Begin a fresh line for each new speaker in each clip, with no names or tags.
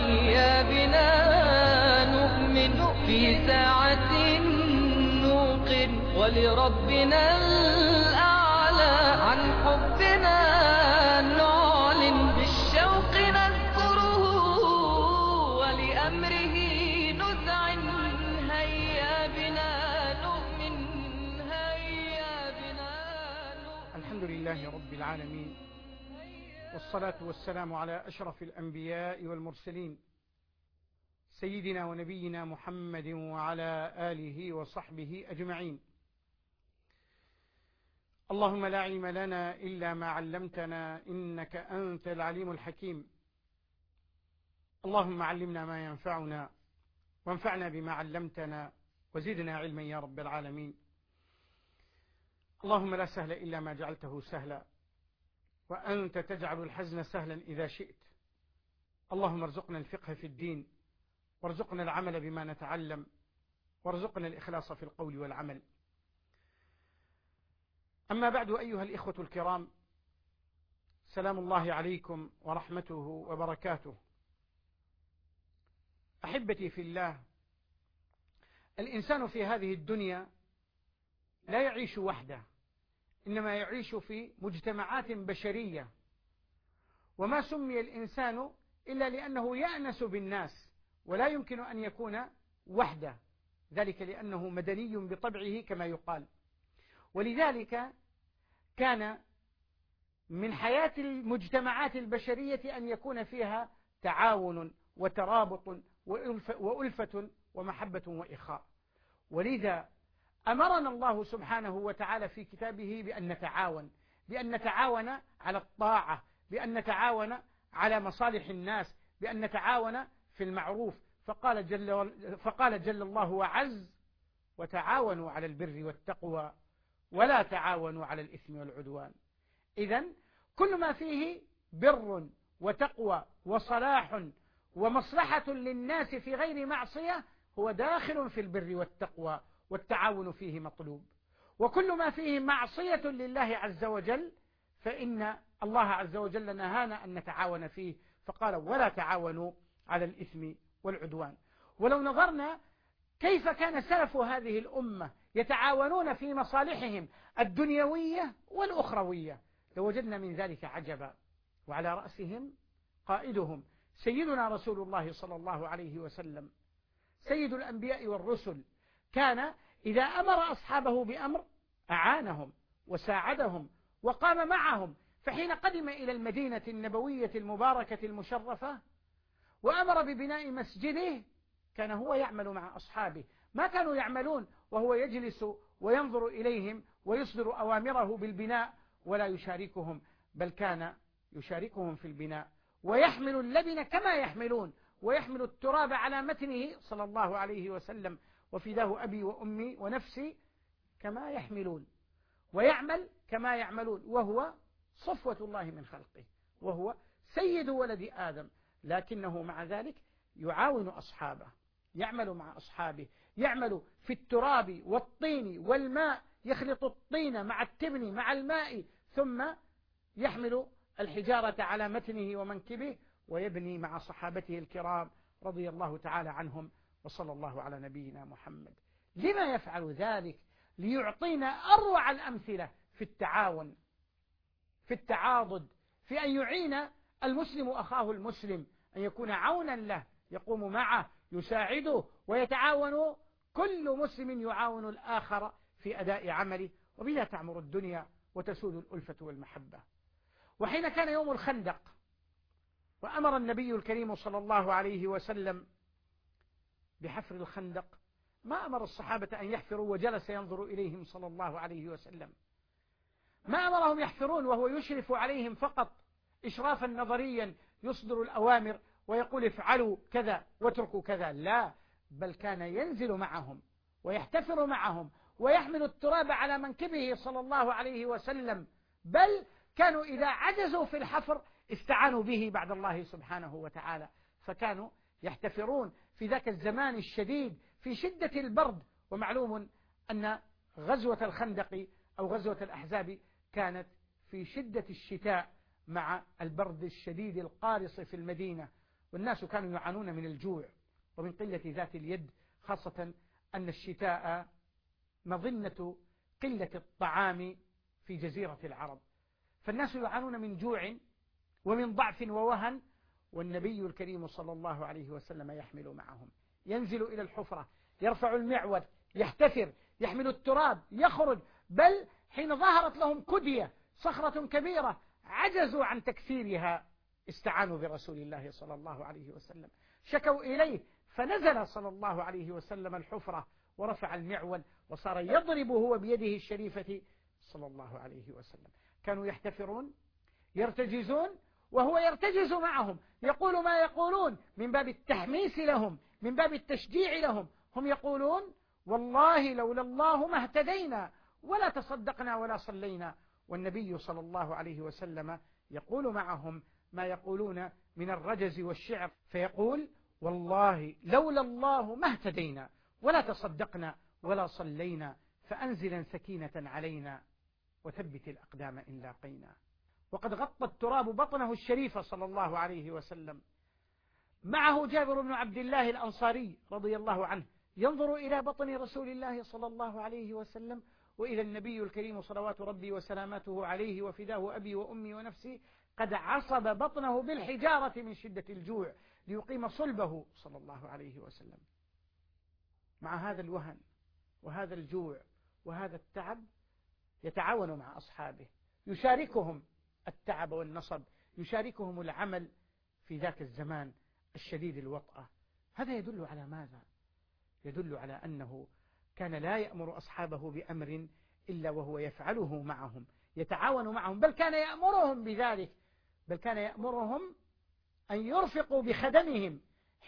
هيا بنا نؤمن في ساعة نوقن ولربنا الأعلى عن حبنا نعلن بالشوق نذكره ولأمره نذعن هيا بنا نؤمن هيا بنا نؤمن.
الحمد لله رب العالمين، والصلاة والسلام على أشرف الأنبياء والمرسلين سيدنا ونبينا محمد وعلى آله وصحبه أجمعين. اللهم لا علم لنا إلا ما علمتنا إنك أنت العليم الحكيم. اللهم علمنا ما ينفعنا وانفعنا بما علمتنا وزدنا علما يا رب العالمين. اللهم لا سهل إلا ما جعلته سهلا وأنت تجعل الحزن سهلا إذا شئت. اللهم ارزقنا الفقه في الدين، وارزقنا العمل بما نتعلم، وارزقنا الإخلاص في القول والعمل. أما بعد، أيها الإخوة الكرام، سلام الله عليكم ورحمته وبركاته. أحبتي في الله، الإنسان في هذه الدنيا لا يعيش وحده، إنما يعيش في مجتمعات بشرية، وما سمي الإنسان إلا لأنه يأنس بالناس، ولا يمكن أن يكون وحده، ذلك لأنه مدني بطبعه كما يقال. ولذلك كان من حياة المجتمعات البشرية أن يكون فيها تعاون وترابط وألفة ومحبة وإخاء. ولذا أمرنا الله سبحانه وتعالى في كتابه بأن نتعاون على الطاعة، بأن نتعاون على مصالح الناس، بأن نتعاون في المعروف. فقال جل الله وعز: وتعاونوا على البر والتقوى ولا تعاونوا على الإثم والعدوان. إذن كل ما فيه بر وتقوى وصلاح ومصلحة للناس في غير معصية هو داخل في البر والتقوى، والتعاون فيه مطلوب. وكل ما فيه معصية لله عز وجل فإن الله عز وجل نهانا أن نتعاون فيه، فقال: ولا تعاونوا على الإثم والعدوان. ولو نظرنا كيف كان سلف هذه الأمة يتعاونون في مصالحهم الدنيوية والأخروية لوجدنا من ذلك عجبا. وعلى رأسهم قائدهم سيدنا رسول الله صلى الله عليه وسلم، سيد الأنبياء والرسل. كان إذا أمر أصحابه بأمر أعانهم وساعدهم وقام معهم. فحين قدم إلى المدينة النبوية المباركة المشرفة وأمر ببناء مسجده، كان هو يعمل مع أصحابه، ما كانوا يعملون وهو يجلس وينظر إليهم ويصدر أوامره بالبناء ولا يشاركهم، بل كان يشاركهم في البناء ويحمل اللبن كما يحملون، ويحمل التراب على متنه صلى الله عليه وسلم: وفداه أبي وأمي ونفسي كما يحملون، ويعمل كما يعملون، وهو صفوة الله من خلقه، وهو سيد ولد آدم. لكنه مع ذلك يعاون أصحابه، يعمل مع أصحابه، يعمل في التراب والطين والماء، يخلط الطين مع التبن مع الماء، ثم يحمل الحجارة على متنه ومنكبه، ويبني مع صحابته الكرام رضي الله تعالى عنهم، وصلى الله على نبينا محمد. لما يفعل ذلك؟ ليعطينا أروع الأمثلة في التعاون، في التعاضد، في أن يعين المسلم أخاه المسلم، أن يكون عونا له، يقوم معه، يساعده، ويتعاون. كل مسلم يعاون الآخر في أداء عمله، وبذا تعمر الدنيا وتسود الألفة والمحبة. وحين كان يوم الخندق وأمر النبي الكريم صلى الله عليه وسلم بحفر الخندق، ما أمر الصحابة أن يحفروا وجلس ينظر إليهم صلى الله عليه وسلم، ما أمرهم يحفرون وهو يشرف عليهم فقط إشرافا نظريا، يصدر الأوامر ويقول: افعلوا كذا واتركوا كذا. لا، بل كان ينزل معهم ويحتفر معهم ويحمل التراب على منكبه صلى الله عليه وسلم، بل كانوا إذا عجزوا في الحفر استعانوا به بعد الله سبحانه وتعالى. فكانوا يحتفرون في ذاك الزمان الشديد في شدة البرد. ومعلوم أن غزوة الخندق أو غزوة الأحزاب كانت في شدة الشتاء مع البرد الشديد القارص في المدينة. والناس كانوا يعانون من الجوع ومن قلة ذات اليد، خاصة أن الشتاء مظنة قلة الطعام في جزيرة العرب، فالناس يعانون من جوع ومن ضعف ووهن، والنبي الكريم صلى الله عليه وسلم يحمل معهم، ينزل إلى الحفرة، يرفع المعول، يحتفر، يحمل التراب، يخرج، بل حين ظهرت لهم كدية صخرة كبيرة عجزوا عن تكسيرها استعانوا برسول الله صلى الله عليه وسلم، شكوا إليه فنزل صلى الله عليه وسلم الحفرة ورفع المعول وصار يضرب هو بيده الشريفة صلى الله عليه وسلم. كانوا يحتفرون يرتجزون وهو يرتجز معهم، يقول ما يقولون من باب التحميس لهم، من باب التشجيع لهم. هم يقولون والله لولا الله ما اهتدينا ولا تصدقنا ولا صلينا، والنبي صلى الله عليه وسلم يقول معهم ما يقولون من الرجز والشعر، فيقول والله لولا الله ما اهتدينا ولا تصدقنا ولا صلينا، فأنزلا سكينة علينا وثبت الأقدام إن لاقينا. وقد غطى التراب بطنه الشريف صلى الله عليه وسلم. معه جابر بن عبد الله الأنصاري رضي الله عنه ينظر إلى بطن رسول الله صلى الله عليه وسلم وإلى النبي الكريم صلوات ربي وسلامته عليه وفداه أبي وأمي ونفسي قد عصب بطنه بالحجارة من شدة الجوع ليقيم صلبه صلى الله عليه وسلم. مع هذا الوهن وهذا الجوع وهذا التعب يتعاون مع أصحابه، يشاركهم التعب والنصب، يشاركهم العمل في ذاك الزمان الشديد الوطأة. هذا يدل على ماذا؟ يدل على أنه كان لا يأمر أصحابه بأمر إلا وهو يفعله معهم، يتعاون معهم، بل كان يأمرهم بذلك، بل كان يأمرهم أن يرفقوا بخدمهم.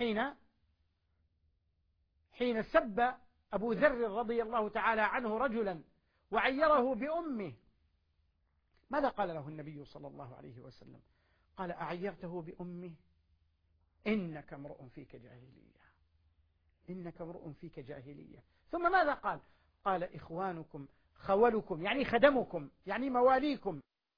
حين سب أبو ذر رضي الله تعالى عنه رجلا وعيره بأمه، ماذا قال له النبي صلى الله عليه وسلم؟ قال أعيرته بأمه إنك امرؤ فيك جاهلية، إنك امرؤ فيك جاهلية. ثم ماذا قال؟ قال إخوانكم خولكم، يعني خدمكم، يعني مواليكم.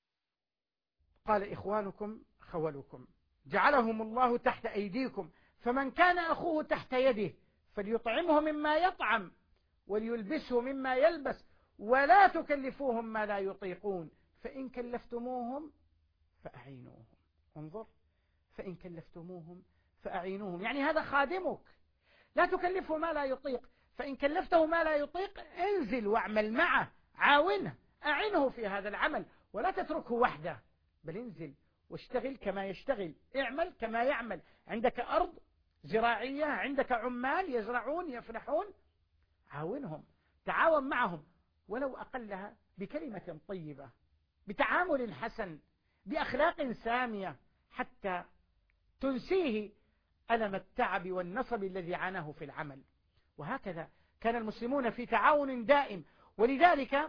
قال إخوانكم خولكم جعلهم الله تحت أيديكم، فمن كان أخوه تحت يده فليطعمه مما يطعم وليلبسه مما يلبس ولا تكلفوهم ما لا يطيقون، فإن كلفتموهم فأعينوهم. انظر، فإن كلفتموهم فأعينوهم، يعني هذا خادمك، لا تكلفه ما لا يطيق، فإن كلفته ما لا يطيق انزل واعمل معه، عاونه، أعنه في هذا العمل، ولا تتركه وحده، بل انزل واشتغل كما يشتغل، اعمل كما يعمل. عندك أرض زراعية، عندك عمال يزرعون يفلحون، عاونهم، تعاون معهم، ولو أقلها بكلمة طيبة، بتعامل حسن، بأخلاق سامية، حتى تنسيه ألم التعب والنصب الذي عاناه في العمل. وهكذا كان المسلمون في تعاون دائم. ولذلك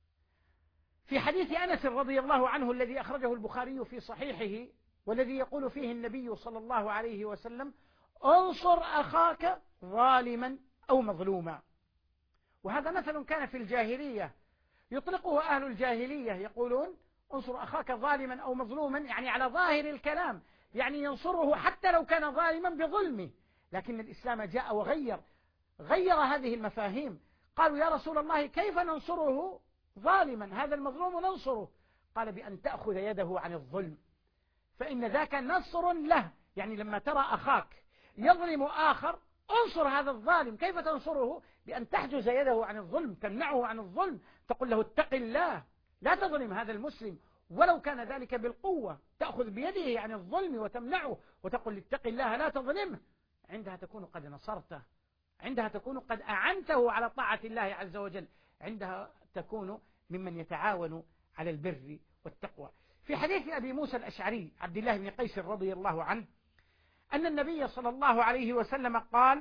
في حديث أنس رضي الله عنه الذي أخرجه البخاري في صحيحه، والذي يقول فيه النبي صلى الله عليه وسلم انصر أخاك ظالما أو مظلوما. وهذا مثل كان في الجاهلية يطلقه أهل الجاهلية، يقولون انصر أخاك ظالما أو مظلوما، يعني على ظاهر الكلام، يعني ينصره حتى لو كان ظالما بظلمه. لكن الإسلام جاء غير هذه المفاهيم. قالوا يا رسول الله كيف ننصره ظالما، هذا المظلوم ننصره؟ قال بأن تأخذ يده عن الظلم، فإن ذاك نصر له. يعني لما ترى أخاك يظلم آخر انصر هذا الظالم. كيف تنصره؟ بأن تحجز يده عن الظلم، تمنعه عن الظلم، تقول له اتق الله، لا تظلم هذا المسلم ولو كان ذلك بالقوة، تأخذ بيده عن الظلم وتمنعه وتقول اتق الله لا تظلمه. عندها تكون قد نصرته، عندها تكون قد أعنته على طاعة الله عز وجل، عندها تكون ممن يتعاون على البر والتقوى. في حديث أبي موسى الأشعري عبد الله بن قيس رضي الله عنه أن النبي صلى الله عليه وسلم قال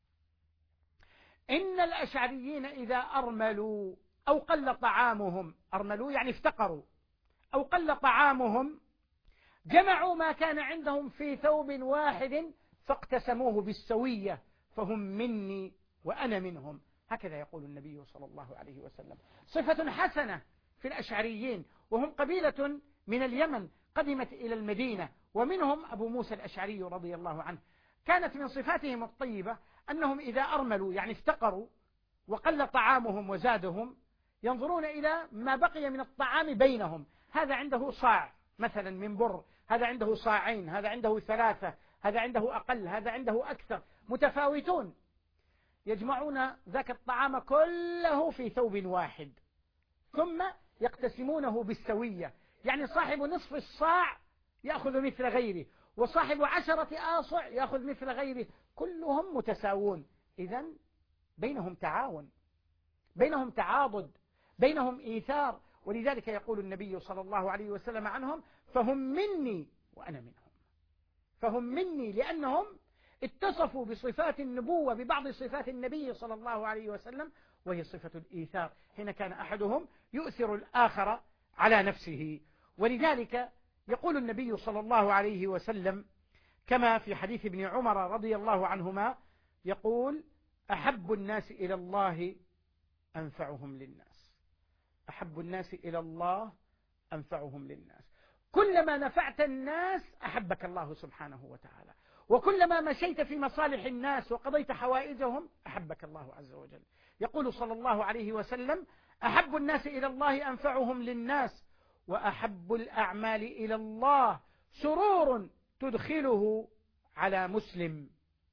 إن الأشعريين إذا أرملوا أو قل طعامهم، أرملوا يعني افتقروا، أو قل طعامهم، جمعوا ما كان عندهم في ثوب واحد فاقتسموه بالسوية، فهم مني وأنا منهم. هكذا يقول النبي صلى الله عليه وسلم. صفة حسنة في الأشعريين، وهم قبيلة من اليمن قدمت إلى المدينة ومنهم أبو موسى الأشعري رضي الله عنه. كانت من صفاتهم الطيبة أنهم إذا أرملوا يعني افتقروا وقل طعامهم وزادهم ينظرون إلى ما بقي من الطعام بينهم، هذا عنده صاع مثلا من بر، هذا عنده صاعين، هذا عنده 3، هذا عنده أقل، هذا عنده أكثر، متفاوتون، يجمعون ذاك الطعام كله في ثوب واحد ثم يقتسمونه بالسوية، يعني صاحب نصف الصاع يأخذ مثل غيره، وصاحب 10 آصع يأخذ مثل غيره، كلهم متساوون. إذن بينهم تعاون، بينهم تعاضد، بينهم إيثار. ولذلك يقول النبي صلى الله عليه وسلم عنهم: فهم مني وأنا منهم. فهم مني لأنهم اتصفوا بصفات النبوة، ببعض صفات النبي صلى الله عليه وسلم، وهي صفة الإيثار، حين كان أحدهم يؤثر الآخر على نفسه. ولذلك يقول النبي صلى الله عليه وسلم كما في حديث ابن عمر رضي الله عنهما، يقول: أحب الناس إلى الله أنفعهم للناس. أحب الناس إلى الله أنفعهم للناس. كلما نفعت الناس أحبك الله سبحانه وتعالى، وكلما مشيت في مصالح الناس وقضيت حوائجهم أحبك الله عز وجل. يقول صلى الله عليه وسلم: أحب الناس إلى الله أنفعهم للناس، وأحب الأعمال إلى الله سرور تدخله على مسلم.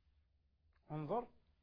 انظر،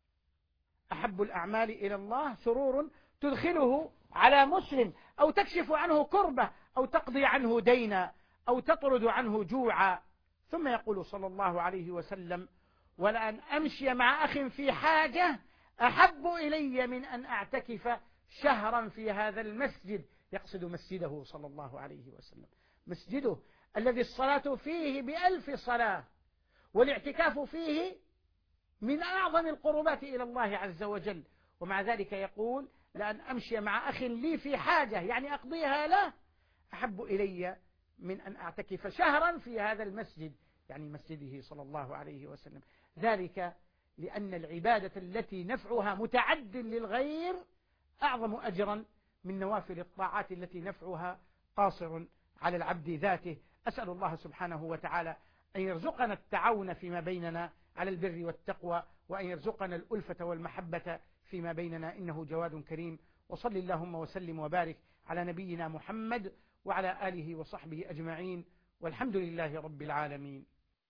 أحب الأعمال إلى الله سرور تدخله على مسلم، أو تكشف عنه كربة، أو تقضي عنه دينا، أو تطرد عنه جوعا. ثم يقول صلى الله عليه وسلم: ولأن أمشي مع أخ في حاجة أحب إلي من أن أعتكف شهرا في هذا المسجد. يقصد مسجده صلى الله عليه وسلم، مسجده الذي الصلاة فيه ب1000 صلاة، والاعتكاف فيه من أعظم القربات إلى الله عز وجل. ومع ذلك يقول: لأن أمشي مع أخ لي في حاجة، يعني أقضيها له، أحب إلي من أن أعتكف شهرا في هذا المسجد، يعني مسجده صلى الله عليه وسلم. ذلك لأن العبادة التي نفعها متعد للغير أعظم أجرا من نوافل الطاعات التي نفعها قاصر على العبد ذاته. أسأل الله سبحانه وتعالى أن يرزقنا التعاون فيما بيننا على البر والتقوى، وأن يرزقنا الألفة والمحبة فيما بيننا، إنه جواد كريم. وصل اللهم وسلم وبارك على نبينا محمد وعلى آله وصحبه أجمعين، والحمد لله رب العالمين.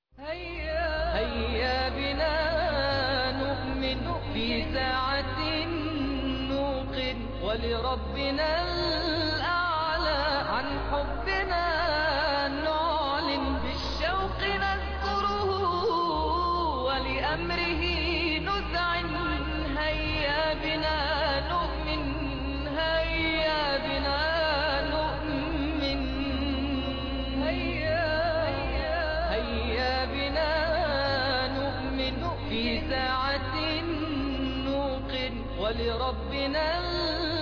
هيا بنا نؤمن في ساعة نوقن ولربنا الأعلى عن حبنا نعلن بالشوق نذكره ولأمره نذعن. هيا بنا نؤمن، هيا بنا نؤمن، هيا بنا نؤمن في ساعة نوقن ولربنا